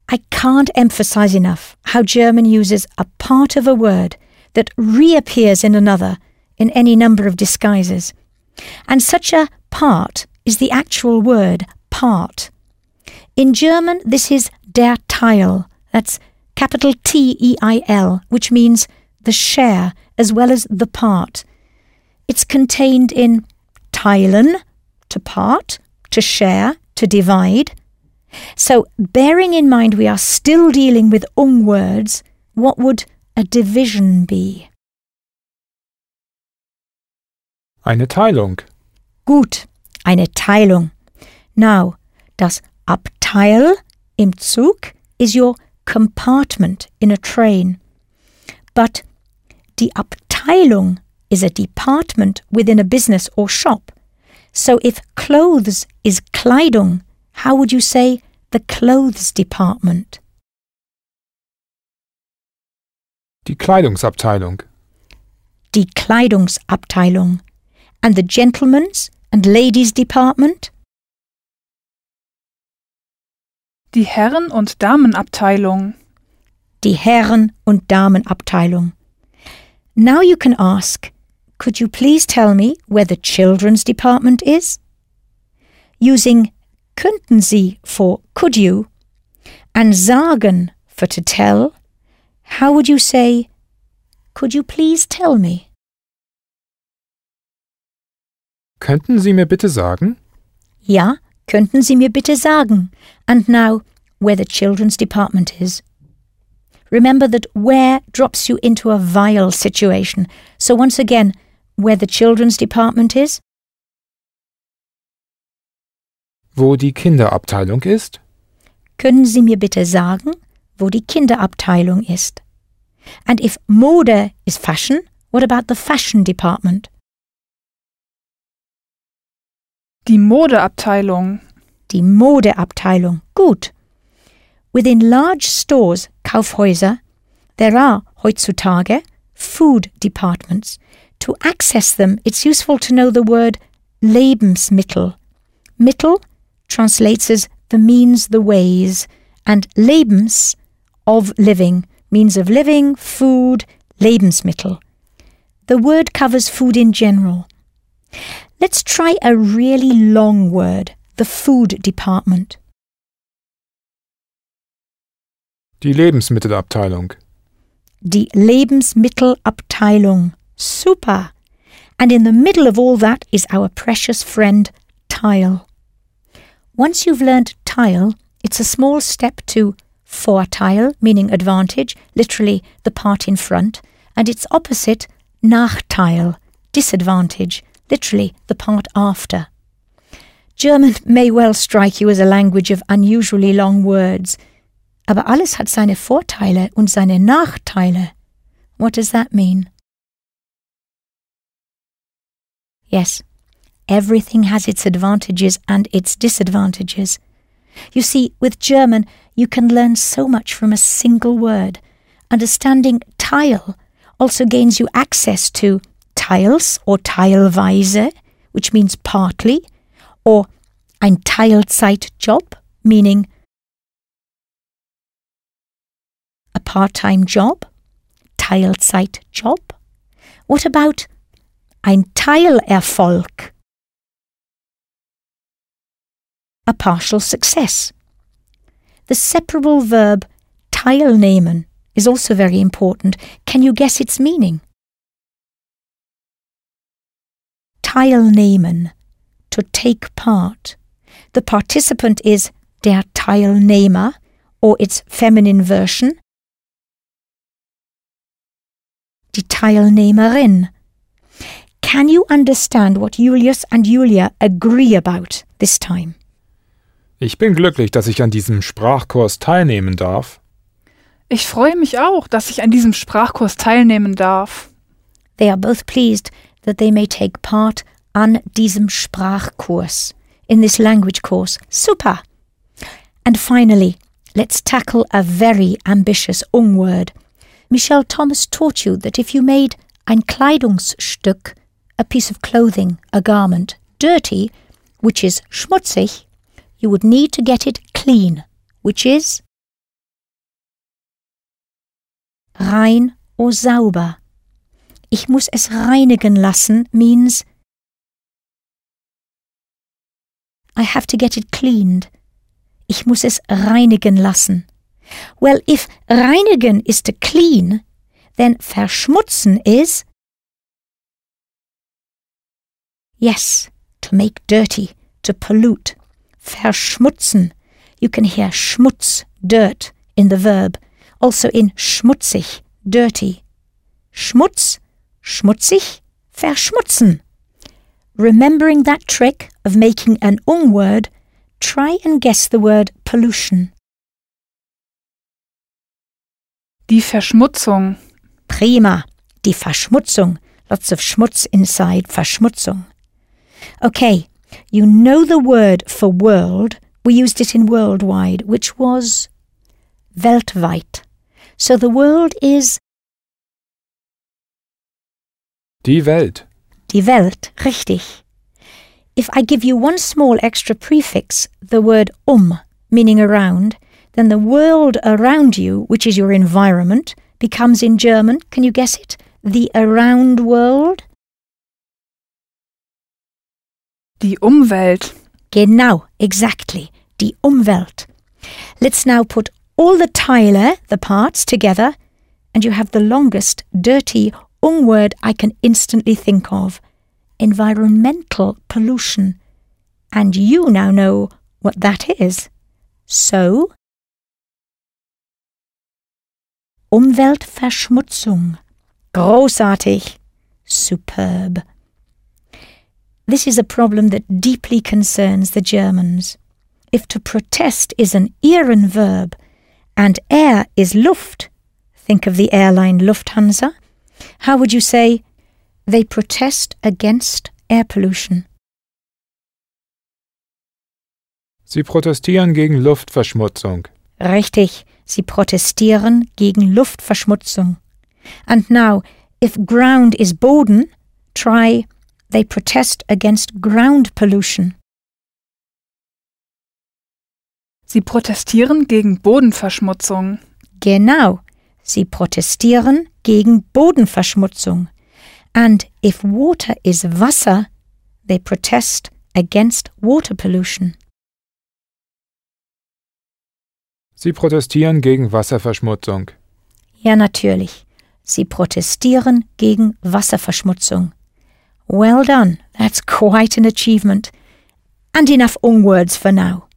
I can't emphasize enough how German uses a part of a word that reappears in another in any number of disguises. And such a part is the actual word part. In German, this is der Teil. That's capital T-E-I-L, which means the share as well as the part. It's contained in teilen, to part, to share, to divide. So, bearing in mind we are still dealing with words, what would a division be? Eine Teilung. Gut, eine Teilung. Now, das Abteil im Zug is your compartment in a train. But die Abteilung is a department within a business or shop. So if clothes is Kleidung, how would you say the clothes department? Die Kleidungsabteilung. Die Kleidungsabteilung. And the gentlemen's and ladies' department? Die Herren- und Damenabteilung. Die Herren- und Damenabteilung. Now you can ask, could you please tell me where the children's department is? Using könnten Sie for could you and sagen for to tell, how would you say, could you please tell me? Könnten Sie mir bitte sagen? Ja, könnten Sie mir bitte sagen? And now, where the children's department is. Remember that where drops you into a vile situation. So once again, where the children's department is? Wo die Kinderabteilung ist? Können Sie mir bitte sagen, wo die Kinderabteilung ist? And if Mode is fashion, what about the fashion department? Die Modeabteilung. Die Modeabteilung. Gut. Within large stores, Kaufhäuser, there are heutzutage food departments. To access them, it's useful to know the word Lebensmittel. Mittel translates as the means, the ways, and Lebens, of living, means of living, food, Lebensmittel. The word covers food in general. Let's try a really long word, the food department. Die Lebensmittelabteilung. Die Lebensmittelabteilung. Super! And in the middle of all that is our precious friend, Teil. Once you've learnt Teil, it's a small step to Vorteil, meaning advantage, literally the part in front, and its opposite, Nachteil, disadvantage, literally the part after. German may well strike you as a language of unusually long words, aber alles hat seine Vorteile und seine Nachteile. What does that mean? Yes, everything has its advantages and its disadvantages. You see, with German, you can learn so much from a single word. Understanding Teil also gains you access to teils or teilweise, which means partly, or ein Teilzeitjob, meaning a part-time job, Teilzeitjob. What about ein Teilerfolg? A partial success. The separable verb teilnehmen is also very important. Can you guess its meaning? Teilnehmen, to take part. The participant is der Teilnehmer, or its feminine version, die Teilnehmerin. Can you understand what Julius and Julia agree about this time? Ich bin glücklich, dass ich an diesem Sprachkurs teilnehmen darf. Ich freue mich auch, dass ich an diesem Sprachkurs teilnehmen darf. They are both pleased that they may take part an diesem Sprachkurs, in this language course. Super! And finally, let's tackle a very ambitious word. Michel Thomas taught you that if you made ein Kleidungsstück, a piece of clothing, a garment, dirty, which is schmutzig, you would need to get it clean, which is rein or sauber. Ich muss es reinigen lassen means I have to get it cleaned. Ich muss es reinigen lassen. Well, if reinigen is to clean, then verschmutzen is yes, to make dirty, to pollute. Verschmutzen. You can hear Schmutz, dirt, in the verb. Also in schmutzig, dirty. Schmutz, schmutzig, verschmutzen. Remembering that trick of making an word, try and guess the word pollution. Die Verschmutzung. Prima. Die Verschmutzung. Lots of Schmutz inside Verschmutzung. Okay, you know the word for world. We used it in worldwide, which was weltweit. So the world is Die Welt. die Welt, richtig. If I give you one small extra prefix, the word meaning around, then the world around you, which is your environment, becomes in German, can you guess it? The around world? Die Umwelt. Genau, exactly. Die Umwelt. Let's now put all the Teile, the parts, together, and you have the longest, dirty word I can instantly think of. Environmental pollution. And you now know what that is. So, Umweltverschmutzung. Großartig. Superb. This is a problem that deeply concerns the Germans. If to protest is an Ehrenverb and air is Luft, think of the airline Lufthansa, how would you say, they protest against air pollution? Sie protestieren gegen Luftverschmutzung. Richtig, sie protestieren gegen Luftverschmutzung. And now, if ground is Boden, try, they protest against ground pollution. Sie protestieren gegen Bodenverschmutzung. Genau, sie protestieren gegen Bodenverschmutzung. And if water is Wasser, they protest against water pollution. Sie protestieren gegen Wasserverschmutzung. Ja, natürlich. Sie protestieren gegen Wasserverschmutzung. Well done, that's quite an achievement. And enough words for now.